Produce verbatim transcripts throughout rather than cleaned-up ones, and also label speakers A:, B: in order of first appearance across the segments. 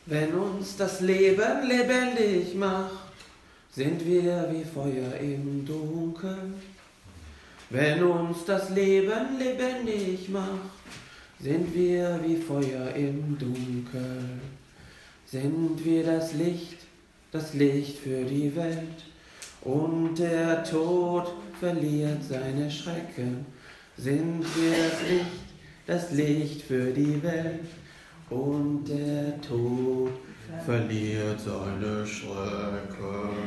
A: Wenn uns das Leben lebendig macht, sind wir wie Feuer im Dunkeln. Wenn uns das Leben lebendig macht, sind wir wie Feuer im Dunkeln. Sind wir das Licht, das Licht für die Welt, und der Tod verliert seine Schrecken. Sind wir das Licht, das Licht für die Welt, und der Tod verliert seine Schrecken.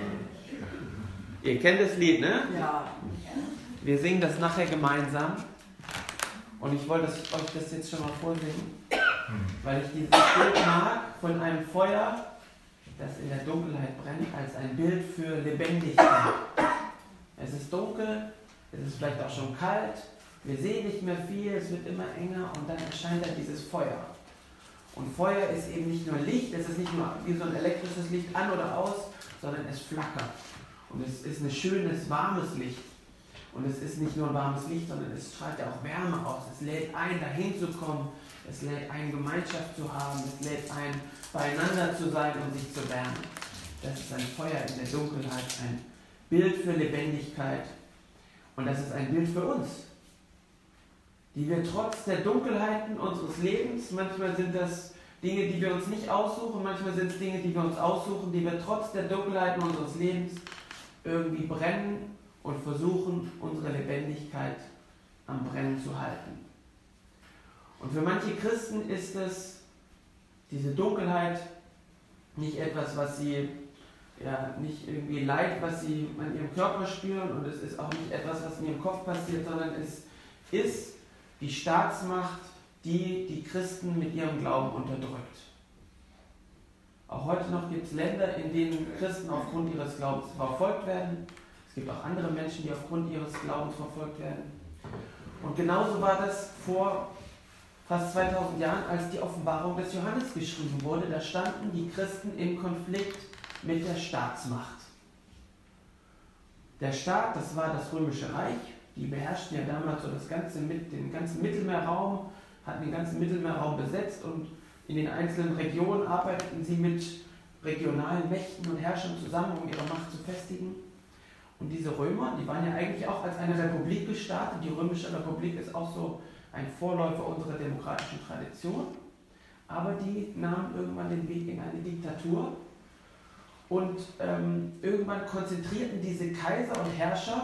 A: Ihr kennt das Lied, ne?
B: Ja.
A: Wir singen das nachher gemeinsam. Und ich wollte das, euch das jetzt schon mal vorsingen, weil ich dieses Bild mag von einem Feuer, das in der Dunkelheit brennt, als ein Bild für Lebendigkeit. Es ist dunkel, es ist vielleicht auch schon kalt, wir sehen nicht mehr viel, es wird immer enger, und dann erscheint da dieses Feuer. Und Feuer ist eben nicht nur Licht, es ist nicht nur wie so ein elektrisches Licht an oder aus, sondern es flackert. Und es ist ein schönes, warmes Licht. Und es ist nicht nur ein warmes Licht, sondern es strahlt ja auch Wärme aus. Es lädt ein, dahin zu kommen. Es lädt ein, Gemeinschaft zu haben. Es lädt ein, beieinander zu sein und sich zu wärmen. Das ist ein Feuer in der Dunkelheit, ein Bild für Lebendigkeit. Und das ist ein Bild für uns, die wir trotz der Dunkelheiten unseres Lebens, manchmal sind das Dinge, die wir uns nicht aussuchen, manchmal sind es Dinge, die wir uns aussuchen, die wir trotz der Dunkelheiten unseres Lebens irgendwie brennen und versuchen, unsere Lebendigkeit am Brennen zu halten. Und für manche Christen ist es, diese Dunkelheit, nicht etwas, was sie, ja, nicht irgendwie Leid, was sie an ihrem Körper spüren, und es ist auch nicht etwas, was in ihrem Kopf passiert, sondern es ist die Staatsmacht, die die Christen mit ihrem Glauben unterdrückt. Auch heute noch gibt es Länder, in denen Christen aufgrund ihres Glaubens verfolgt werden. Es gibt auch andere Menschen, die aufgrund ihres Glaubens verfolgt werden. Und genauso war das vor fast zweitausend Jahren, als die Offenbarung des Johannes geschrieben wurde. Da standen die Christen im Konflikt mit der Staatsmacht. Der Staat, das war das Römische Reich. Die beherrschten ja damals so das ganze, den ganzen Mittelmeerraum, hatten den ganzen Mittelmeerraum besetzt, und in den einzelnen Regionen arbeiteten sie mit regionalen Mächten und Herrschern zusammen, um ihre Macht zu festigen. Und diese Römer, die waren ja eigentlich auch als eine Republik gestartet. Die Römische Republik ist auch so ein Vorläufer unserer demokratischen Tradition. Aber die nahmen irgendwann den Weg in eine Diktatur. Und ähm, irgendwann konzentrierten diese Kaiser und Herrscher,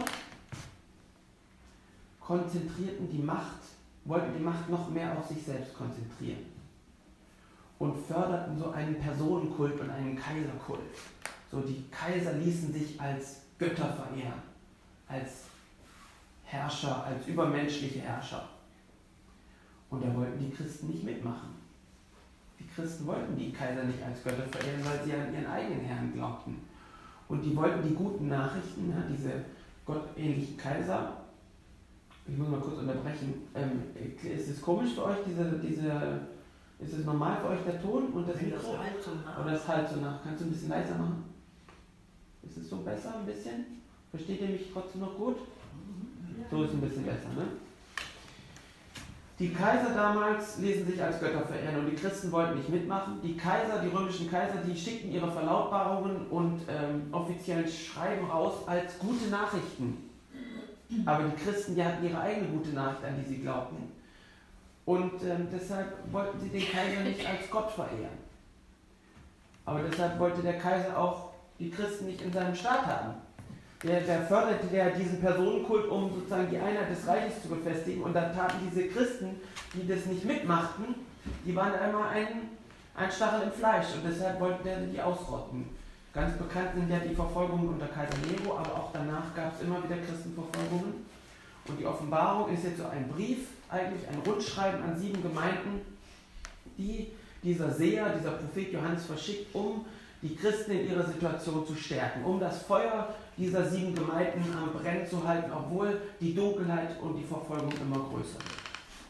A: konzentrierten die Macht, wollten die Macht noch mehr auf sich selbst konzentrieren. Und förderten so einen Personenkult und einen Kaiserkult. So, die Kaiser ließen sich als Götter verehren, als Herrscher, als übermenschliche Herrscher. Und da wollten die Christen nicht mitmachen. Die Christen wollten die Kaiser nicht als Götter verehren, weil sie an ihren eigenen Herrn glaubten. Und die wollten die guten Nachrichten, ja, diese gottähnlichen Kaiser. Ich muss mal kurz unterbrechen. Ähm, ist es komisch für euch, diese, diese, ist es normal für euch der Ton und das Mikro?
B: Das halt so nach.
A: Oder das halt so nach? Kannst du ein bisschen leiser machen? Ist es so besser ein bisschen? Versteht ihr mich trotzdem noch gut? So ist es ein bisschen besser, ne? Die Kaiser damals ließen sich als Götter verehren, und die Christen wollten nicht mitmachen. Die Kaiser, die römischen Kaiser, die schickten ihre Verlautbarungen und ähm, offiziellen Schreiben raus als gute Nachrichten. Aber die Christen, die hatten ihre eigene gute Nachricht, an die sie glaubten. Und ähm, deshalb wollten sie den Kaiser nicht als Gott verehren. Aber deshalb wollte der Kaiser auch die Christen nicht in seinem Staat haben. Der, der förderte ja diesen Personenkult, um sozusagen die Einheit des Reiches zu befestigen. Und dann taten diese Christen, die das nicht mitmachten, die waren einmal ein, ein Stachel im Fleisch. Und deshalb wollte er die ausrotten. Ganz bekannt sind ja die Verfolgungen unter Kaiser Nero, aber auch danach gab es immer wieder Christenverfolgungen. Und die Offenbarung ist jetzt so ein Brief, eigentlich ein Rundschreiben an sieben Gemeinden, die dieser Seher, dieser Prophet Johannes verschickt, um die Christen in ihrer Situation zu stärken, um das Feuer dieser sieben Gemeinden am Brennen zu halten, obwohl die Dunkelheit und die Verfolgung immer größer wird.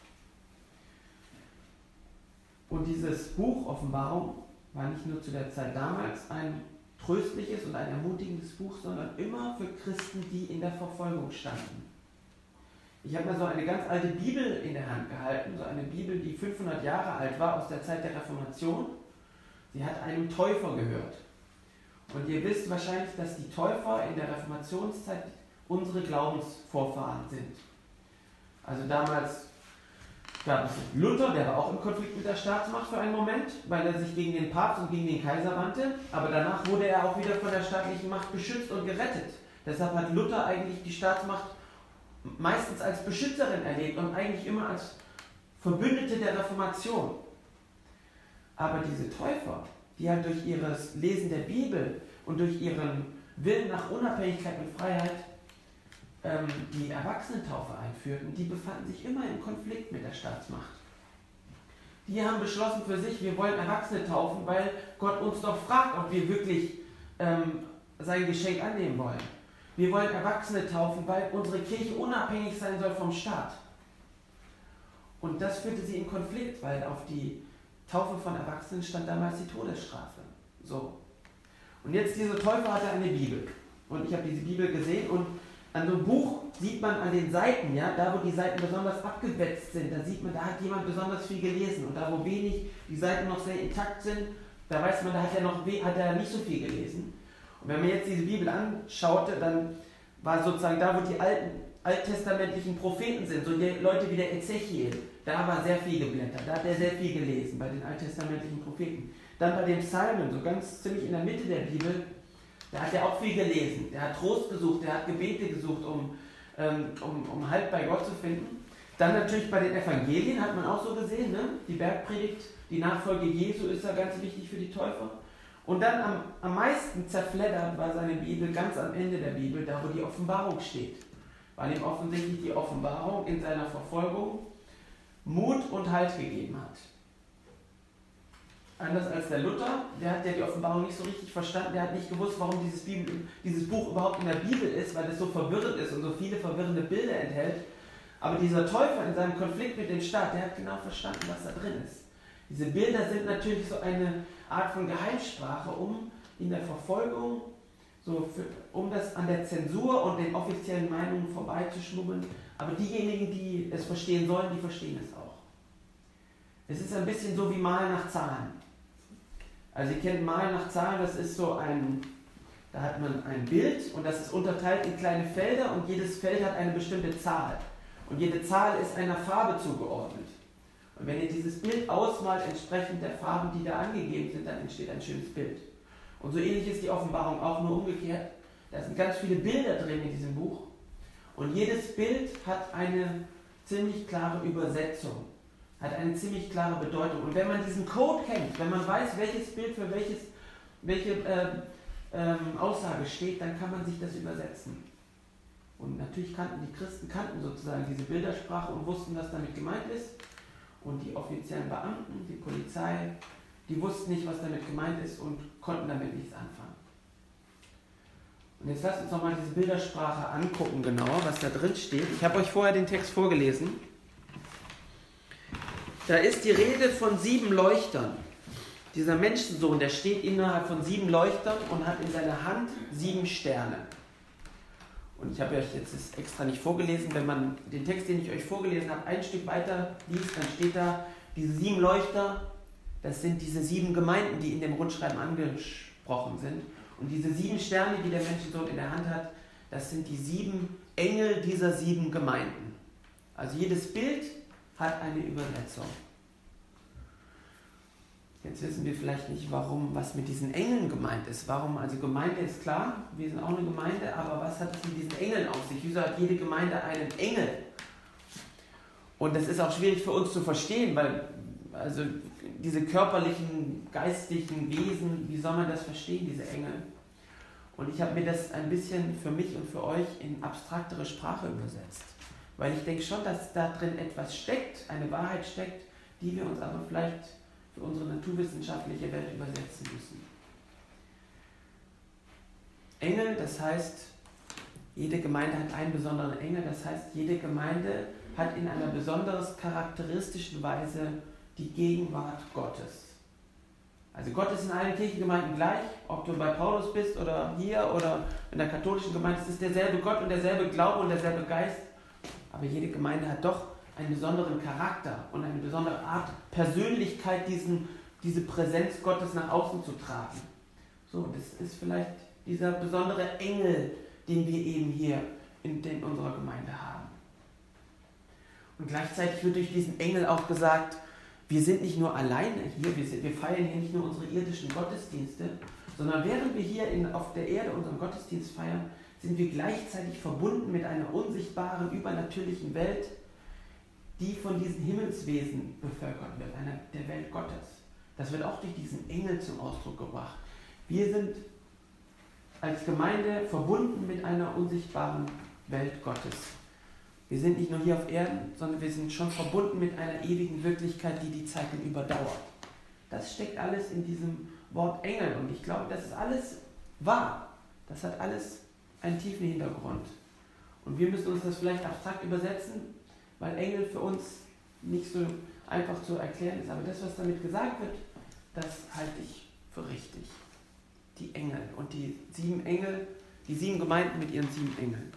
A: Und dieses Buch Offenbarung war nicht nur zu der Zeit damals ein tröstliches und ein ermutigendes Buch, sondern immer für Christen, die in der Verfolgung standen. Ich habe mal so eine ganz alte Bibel in der Hand gehalten, so eine Bibel, die fünfhundert Jahre alt war, aus der Zeit der Reformation. Sie hat einem Täufer gehört. Und ihr wisst wahrscheinlich, dass die Täufer in der Reformationszeit unsere Glaubensvorfahren sind. Also damals gab es Luther, der war auch im Konflikt mit der Staatsmacht für einen Moment, weil er sich gegen den Papst und gegen den Kaiser wandte. Aber danach wurde er auch wieder von der staatlichen Macht beschützt und gerettet. Deshalb hat Luther eigentlich die Staatsmacht meistens als Beschützerin erlebt und eigentlich immer als Verbündete der Reformation. Aber diese Täufer, die halt durch ihr Lesen der Bibel und durch ihren Willen nach Unabhängigkeit und Freiheit ähm, die Erwachsenentaufe einführten, die befanden sich immer im Konflikt mit der Staatsmacht. Die haben beschlossen für sich, wir wollen Erwachsene taufen, weil Gott uns doch fragt, ob wir wirklich ähm, sein Geschenk annehmen wollen. Wir wollen Erwachsene taufen, weil unsere Kirche unabhängig sein soll vom Staat. Und das führte sie in Konflikt, weil auf die Taufe von Erwachsenen stand damals die Todesstrafe. So. Und jetzt diese Täufer hatte eine Bibel. Und ich habe diese Bibel gesehen und an so einem Buch sieht man an den Seiten, ja, da wo die Seiten besonders abgewetzt sind, da sieht man, da hat jemand besonders viel gelesen. Und da wo wenig die Seiten noch sehr intakt sind, da weiß man, da hat er noch hat er nicht so viel gelesen. Und wenn man jetzt diese Bibel anschaute, dann war sozusagen da, wo die alten alttestamentlichen Propheten sind, so die Leute wie der Ezechiel, da war sehr viel geblättert, da hat er sehr viel gelesen bei den alttestamentlichen Propheten. Dann bei den Psalmen, so ganz ziemlich in der Mitte der Bibel, da hat er auch viel gelesen. Der hat Trost gesucht, der hat Gebete gesucht, um, ähm, um, um Halt bei Gott zu finden. Dann natürlich bei den Evangelien hat man auch so gesehen, ne? Die Bergpredigt, die Nachfolge Jesu ist ja ganz wichtig für die Täufer. Und dann am, am meisten zerfleddert war seine Bibel ganz am Ende der Bibel, da wo die Offenbarung steht. Weil ihm offensichtlich die Offenbarung in seiner Verfolgung Mut und Halt gegeben hat. Anders als der Luther, der hat ja die Offenbarung nicht so richtig verstanden, der hat nicht gewusst, warum dieses, Bibel, dieses Buch überhaupt in der Bibel ist, weil es so verwirrend ist und so viele verwirrende Bilder enthält. Aber dieser Täufer in seinem Konflikt mit dem Staat, der hat genau verstanden, was da drin ist. Diese Bilder sind natürlich so eine Art von Geheimsprache, um in der Verfolgung, so für, um das an der Zensur und den offiziellen Meinungen vorbeizuschmuggeln. Aber diejenigen, die es verstehen sollen, die verstehen es auch. Es ist ein bisschen so wie Malen nach Zahlen. Also ihr kennt Malen nach Zahlen, das ist so ein, da hat man ein Bild und das ist unterteilt in kleine Felder und jedes Feld hat eine bestimmte Zahl. Und jede Zahl ist einer Farbe zugeordnet. Und wenn ihr dieses Bild ausmalt entsprechend der Farben, die da angegeben sind, dann entsteht ein schönes Bild. Und so ähnlich ist die Offenbarung auch, nur umgekehrt. Da sind ganz viele Bilder drin in diesem Buch. Und jedes Bild hat eine ziemlich klare Übersetzung, hat eine ziemlich klare Bedeutung. Und wenn man diesen Code kennt, wenn man weiß, welches Bild für welches, welche äh, ähm, Aussage steht, dann kann man sich das übersetzen. Und natürlich kannten die Christen kannten sozusagen diese Bildersprache und wussten, was damit gemeint ist. Und die offiziellen Beamten, die Polizei, die wussten nicht, was damit gemeint ist und konnten damit nichts anfangen. Und jetzt lasst uns nochmal diese Bildersprache angucken, genauer, was da drin steht. Ich habe euch vorher den Text vorgelesen. Da ist die Rede von sieben Leuchtern. Dieser Menschensohn, der steht innerhalb von sieben Leuchtern und hat in seiner Hand sieben Sterne. Und ich habe euch jetzt das extra nicht vorgelesen. Wenn man den Text, den ich euch vorgelesen habe, ein Stück weiter liest, dann steht da, diese sieben Leuchter, das sind diese sieben Gemeinden, die in dem Rundschreiben angesprochen sind. Und diese sieben Sterne, die der Menschensohn in der Hand hat, das sind die sieben Engel dieser sieben Gemeinden. Also jedes Bild hat eine Übersetzung. Jetzt wissen wir vielleicht nicht, warum, was mit diesen Engeln gemeint ist. Warum, also Gemeinde ist klar, wir sind auch eine Gemeinde, aber was hat es mit diesen Engeln auf sich? Wieso hat jede Gemeinde einen Engel? Und das ist auch schwierig für uns zu verstehen, weil also diese körperlichen, geistlichen Wesen, wie soll man das verstehen, diese Engel? Und ich habe mir das ein bisschen für mich und für euch in abstraktere Sprache übersetzt. Weil ich denke schon, dass da drin etwas steckt, eine Wahrheit steckt, die wir uns aber vielleicht für unsere naturwissenschaftliche Welt übersetzen müssen. Engel, das heißt, jede Gemeinde hat einen besonderen Engel, das heißt, jede Gemeinde hat in einer besonders charakteristischen Weise die Gegenwart Gottes. Also Gott ist in allen Kirchengemeinden gleich, ob du bei Paulus bist oder hier oder in der katholischen Gemeinde, es ist derselbe Gott und derselbe Glaube und derselbe Geist, aber jede Gemeinde hat doch einen besonderen Charakter und eine besondere Art Persönlichkeit, diesen diese Präsenz Gottes nach außen zu tragen. So, das ist vielleicht dieser besondere Engel, den wir eben hier in, in unserer Gemeinde haben. Und gleichzeitig wird durch diesen Engel auch gesagt, wir sind nicht nur alleine hier, wir, sind, wir feiern hier nicht nur unsere irdischen Gottesdienste, sondern während wir hier in, auf der Erde unseren Gottesdienst feiern, sind wir gleichzeitig verbunden mit einer unsichtbaren, übernatürlichen Welt, die von diesen Himmelswesen bevölkert wird, einer der Welt Gottes. Das wird auch durch diesen Engel zum Ausdruck gebracht. Wir sind als Gemeinde verbunden mit einer unsichtbaren Welt Gottes. Wir sind nicht nur hier auf Erden, sondern wir sind schon verbunden mit einer ewigen Wirklichkeit, die die Zeiten überdauert. Das steckt alles in diesem Wort Engel und ich glaube, das ist alles wahr. Das hat alles einen tiefen Hintergrund. Und wir müssen uns das vielleicht abstrakt übersetzen, weil Engel für uns nicht so einfach zu erklären ist. Aber das, was damit gesagt wird, das halte ich für richtig. Die Engel und die sieben Engel, die sieben Gemeinden mit ihren sieben Engeln.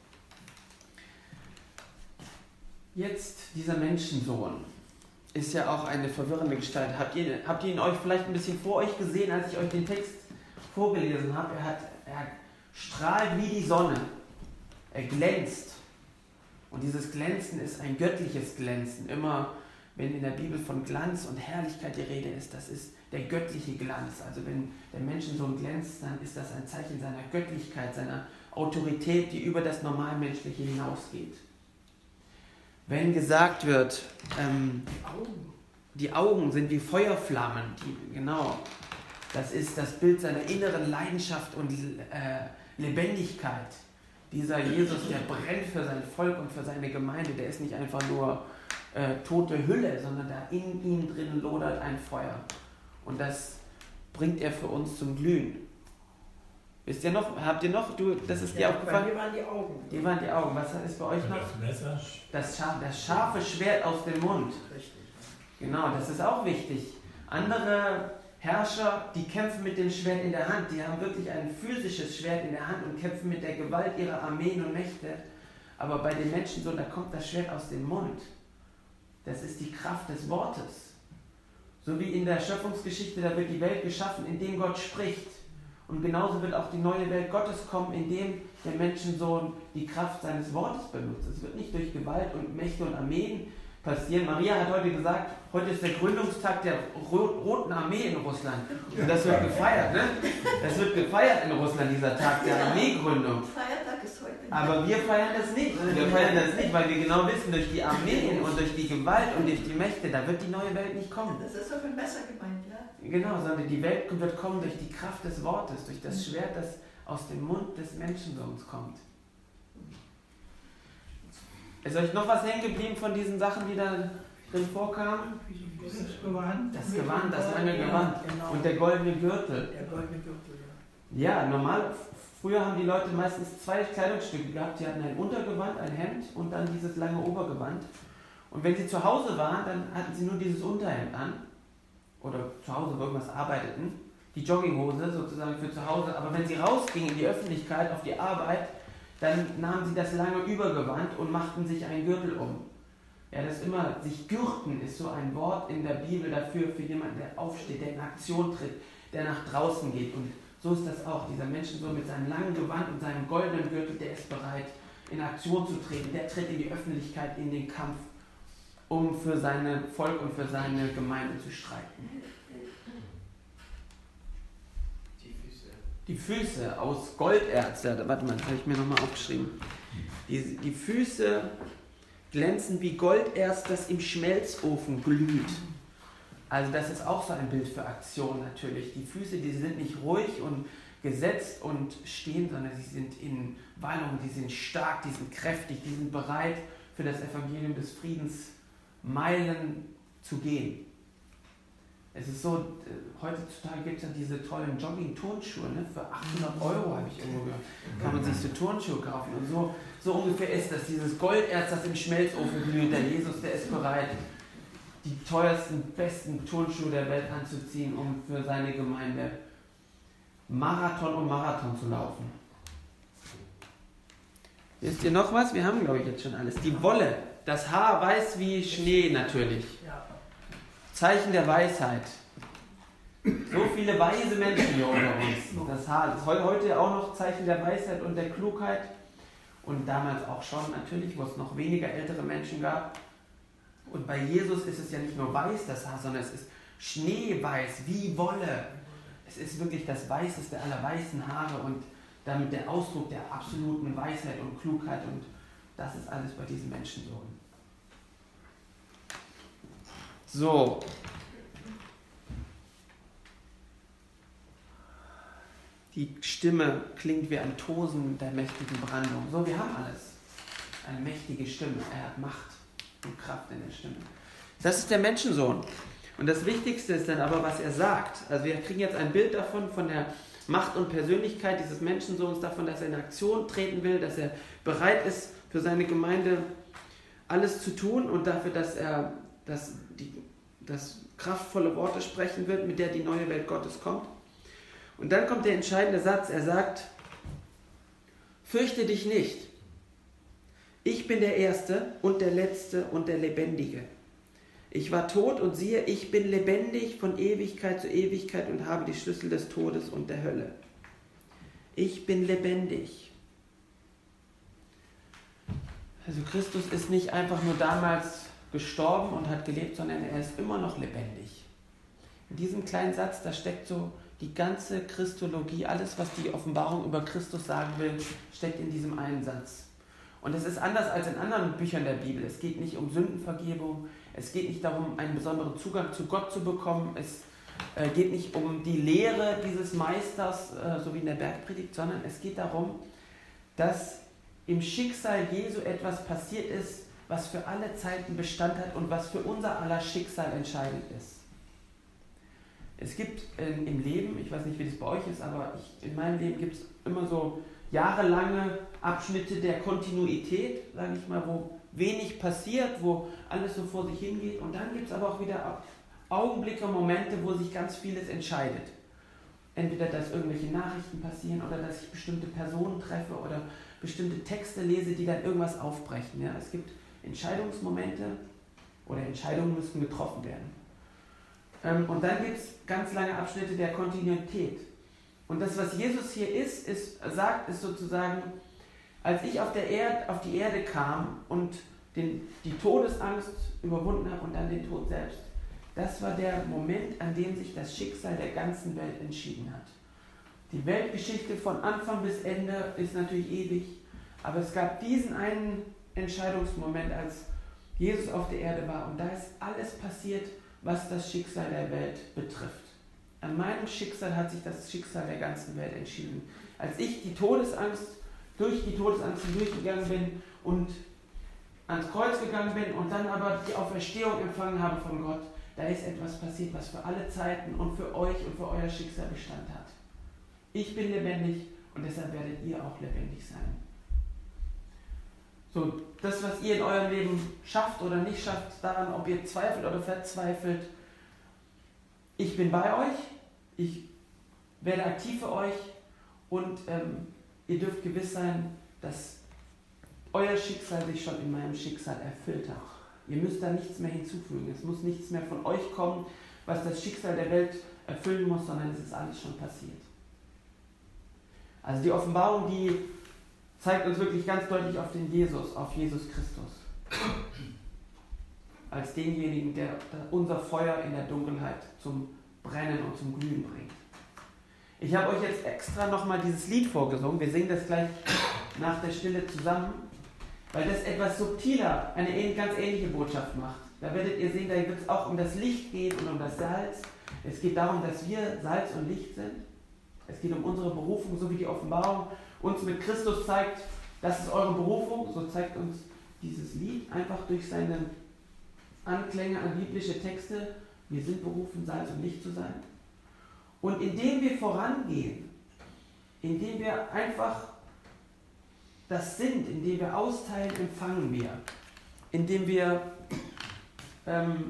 A: Jetzt dieser Menschensohn ist ja auch eine verwirrende Gestalt. Habt ihr, habt ihr ihn euch vielleicht ein bisschen vor euch gesehen, als ich euch den Text vorgelesen habe? Er, hat, er strahlt wie die Sonne. Er glänzt. Und dieses Glänzen ist ein göttliches Glänzen. Immer wenn in der Bibel von Glanz und Herrlichkeit die Rede ist, das ist der göttliche Glanz. Also wenn der Menschensohn glänzt, dann ist das ein Zeichen seiner Göttlichkeit, seiner Autorität, die über das Normalmenschliche hinausgeht. Wenn gesagt wird, ähm, die Augen sind wie Feuerflammen, die, genau, das ist das Bild seiner inneren Leidenschaft und äh, Lebendigkeit. Dieser Jesus, der brennt für sein Volk und für seine Gemeinde, der ist nicht einfach nur äh, tote Hülle, sondern da in ihm drin lodert ein Feuer. Und das bringt er für uns zum Glühen. Wisst ihr noch, habt ihr noch, du, das ist
B: ja,
A: dir aufgefallen?
B: Bei mir waren die Augen.
A: Die waren die Augen. Was ist bei euch noch?
C: Das Messer.
A: Das, Scha- das scharfe Schwert aus dem Mund.
B: Richtig.
A: Genau, das ist auch wichtig. Andere Herrscher, die kämpfen mit dem Schwert in der Hand. Die haben wirklich ein physisches Schwert in der Hand und kämpfen mit der Gewalt ihrer Armeen und Mächte. Aber bei den Menschen so, da kommt das Schwert aus dem Mund. Das ist die Kraft des Wortes. So wie in der Schöpfungsgeschichte, da wird die Welt geschaffen, indem Gott spricht. Und genauso wird auch die neue Welt Gottes kommen, indem der Menschensohn die Kraft seines Wortes benutzt. Es wird nicht durch Gewalt und Mächte und Armeen passieren. Maria hat heute gesagt, heute ist der Gründungstag der Roten Armee in Russland. Und das wird gefeiert, ne? Das wird gefeiert in Russland, dieser Tag der Armeegründung.
D: Feiertag ist heute.
A: Aber wir feiern das nicht. Wir feiern das nicht, weil wir genau wissen, durch die Armeen und durch die Gewalt und durch die Mächte, da wird die neue Welt nicht kommen.
D: Das ist doch ein Messer gemeint, ja?
A: Genau, sondern die Welt wird kommen durch die Kraft des Wortes, durch das Schwert, das aus dem Mund des Menschensohns kommt. Ist euch noch was hängen geblieben von diesen Sachen, die da drin vorkamen?
B: Das Gewand.
A: Das Gewand, das lange Gewand
B: Genau.
A: und der goldene Gürtel.
B: Der goldene Gürtel, ja.
A: Ja, normal, früher haben die Leute meistens zwei Kleidungsstücke gehabt. Die hatten ein Untergewand, ein Hemd und dann dieses lange Obergewand. Und wenn sie zu Hause waren, dann hatten sie nur dieses Unterhemd an. Oder zu Hause irgendwas arbeiteten. Die Jogginghose sozusagen für zu Hause. Aber wenn sie rausgingen in die Öffentlichkeit, auf die Arbeit, dann nahmen sie das lange Übergewand und machten sich einen Gürtel um. Ja, das immer, sich gürten ist so ein Wort in der Bibel dafür, für jemanden, der aufsteht, der in Aktion tritt, der nach draußen geht. Und so ist das auch. Dieser Menschensohn mit seinem langen Gewand und seinem goldenen Gürtel, der ist bereit, in Aktion zu treten. Der tritt in die Öffentlichkeit, in den Kampf, um für sein Volk und für seine Gemeinde zu streiten. Die Füße aus Golderz, ja, warte mal, das habe ich mir nochmal aufgeschrieben. Die, die Füße glänzen wie Golderz, das im Schmelzofen glüht. Also das ist auch so ein Bild für Aktion natürlich. Die Füße, die sind nicht ruhig und gesetzt und stehen, sondern sie sind in Wallung, die sind stark, die sind kräftig, die sind bereit für das Evangelium des Friedens Meilen zu gehen. Es ist so, heutzutage gibt es ja diese tollen Jogging-Turnschuhe, ne? Für achthundert Euro habe ich irgendwo gehört, kann man sich so Turnschuhe kaufen. Und so, so ungefähr ist das, dieses Golderz, das im Schmelzofen glüht. Der Jesus, der ist bereit, die teuersten, besten Turnschuhe der Welt anzuziehen, um für seine Gemeinde Marathon um Marathon zu laufen. Wisst ihr noch was? Wir haben, glaube ich, jetzt schon alles. Die Wolle, das Haar weiß wie Schnee natürlich. Zeichen der Weisheit. So viele weise Menschen hier unter uns. Das Haar ist heute auch noch Zeichen der Weisheit und der Klugheit. Und damals auch schon natürlich, wo es noch weniger ältere Menschen gab. Und bei Jesus ist es ja nicht nur weiß, das Haar, sondern es ist schneeweiß, wie Wolle. Es ist wirklich das weißeste aller weißen Haare und damit der Ausdruck der absoluten Weisheit und Klugheit. Und das ist alles bei diesem Menschensohn. So. Die Stimme klingt wie ein Tosen der mächtigen Brandung. So, wir haben alles. Eine mächtige Stimme. Er hat Macht und Kraft in der Stimme. Das ist der Menschensohn. Und das Wichtigste ist dann aber, was er sagt. Also wir kriegen jetzt ein Bild davon, von der Macht und Persönlichkeit dieses Menschensohns, davon, dass er in Aktion treten will, dass er bereit ist, für seine Gemeinde alles zu tun und dafür, dass er dass die, dass kraftvolle Worte sprechen wird, mit der die neue Welt Gottes kommt. Und dann kommt der entscheidende Satz, er sagt, fürchte dich nicht, ich bin der Erste und der Letzte und der Lebendige. Ich war tot und siehe, ich bin lebendig von Ewigkeit zu Ewigkeit und habe die Schlüssel des Todes und der Hölle. Ich bin lebendig. Also Christus ist nicht einfach nur damals gestorben und hat gelebt, sondern er ist immer noch lebendig. In diesem kleinen Satz, da steckt so die ganze Christologie, alles, was die Offenbarung über Christus sagen will, steckt in diesem einen Satz. Und es ist anders als in anderen Büchern der Bibel. Es geht nicht um Sündenvergebung, es geht nicht darum, einen besonderen Zugang zu Gott zu bekommen, es äh, geht nicht um die Lehre dieses Meisters, äh, so wie in der Bergpredigt, sondern es geht darum, dass im Schicksal Jesu etwas passiert ist, was für alle Zeiten Bestand hat und was für unser aller Schicksal entscheidend ist. Es gibt in, im Leben, ich weiß nicht, wie das bei euch ist, aber ich, in meinem Leben gibt es immer so jahrelange Abschnitte der Kontinuität, sage ich mal, wo wenig passiert, wo alles so vor sich hingeht. Und dann gibt es aber auch wieder Augenblicke, Momente, wo sich ganz vieles entscheidet. Entweder, dass irgendwelche Nachrichten passieren oder dass ich bestimmte Personen treffe oder bestimmte Texte lese, die dann irgendwas aufbrechen. Ja? Es gibt Entscheidungsmomente oder Entscheidungen müssen getroffen werden. Ähm, und dann gibt es ganz lange Abschnitte der Kontinuität. Und das, was Jesus hier ist, ist, sagt, ist sozusagen, als ich auf, der Erd, auf die Erde kam und den, die Todesangst überwunden habe und dann den Tod selbst, das war der Moment, an dem sich das Schicksal der ganzen Welt entschieden hat. Die Weltgeschichte von Anfang bis Ende ist natürlich ewig, aber es gab diesen einen Entscheidungsmoment, als Jesus auf der Erde war und da ist alles passiert, was das Schicksal der Welt betrifft. An meinem Schicksal hat sich das Schicksal der ganzen Welt entschieden. Als ich die Todesangst, durch die Todesangst durchgegangen bin und ans Kreuz gegangen bin und dann aber die Auferstehung empfangen habe von Gott, da ist etwas passiert, was für alle Zeiten und für euch und für euer Schicksal Bestand hat. Ich bin lebendig und deshalb werdet ihr auch lebendig sein. So, das, was ihr in eurem Leben schafft oder nicht schafft, daran, ob ihr zweifelt oder verzweifelt, ich bin bei euch, ich werde aktiv für euch und ähm, ihr dürft gewiss sein, dass euer Schicksal sich schon in meinem Schicksal erfüllt hat. Ihr müsst da nichts mehr hinzufügen. Es muss nichts mehr von euch kommen, was das Schicksal der Welt erfüllen muss, sondern es ist alles schon passiert. Also die Offenbarung, die zeigt uns wirklich ganz deutlich auf den Jesus, auf Jesus Christus. Als denjenigen, der unser Feuer in der Dunkelheit zum Brennen und zum Glühen bringt. Ich habe euch jetzt extra nochmal dieses Lied vorgesungen. Wir singen das gleich nach der Stille zusammen, weil das etwas subtiler, eine ganz ähnliche Botschaft macht. Da werdet ihr sehen, da wird es auch um das Licht gehen und um das Salz. Es geht darum, dass wir Salz und Licht sind. Es geht um unsere Berufung, so wie die Offenbarung uns mit Christus zeigt, das ist eure Berufung. So zeigt uns dieses Lied einfach durch seine Anklänge an biblische Texte. Wir sind berufen, Salz und Licht zu sein. Und indem wir vorangehen, indem wir einfach das sind, indem wir austeilen, empfangen wir. Indem wir ähm,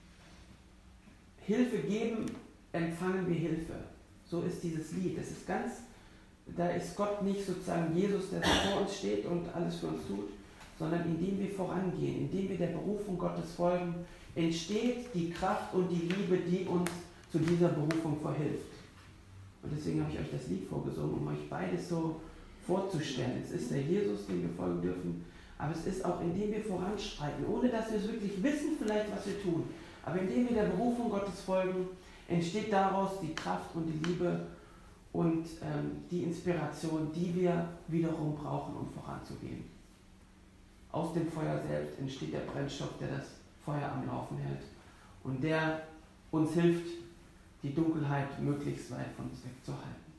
A: Hilfe geben, empfangen wir Hilfe. So ist dieses Lied. Das ist ganz, da ist Gott nicht sozusagen Jesus, der vor uns steht und alles für uns tut, sondern indem wir vorangehen, indem wir der Berufung Gottes folgen, entsteht die Kraft und die Liebe, die uns zu dieser Berufung verhilft. Und deswegen habe ich euch das Lied vorgesungen, um euch beides so vorzustellen. Es ist der Jesus, dem wir folgen dürfen, aber es ist auch, indem wir voranschreiten, ohne dass wir es wirklich wissen, vielleicht, was wir tun. Aber indem wir der Berufung Gottes folgen, entsteht daraus die Kraft und die Liebe und ähm, die Inspiration, die wir wiederum brauchen, um voranzugehen. Aus dem Feuer selbst entsteht der Brennstoff, der das Feuer am Laufen hält und der uns hilft, die Dunkelheit möglichst weit von uns wegzuhalten.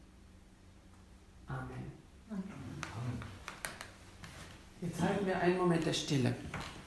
A: Amen. Jetzt halten wir einen Moment der Stille.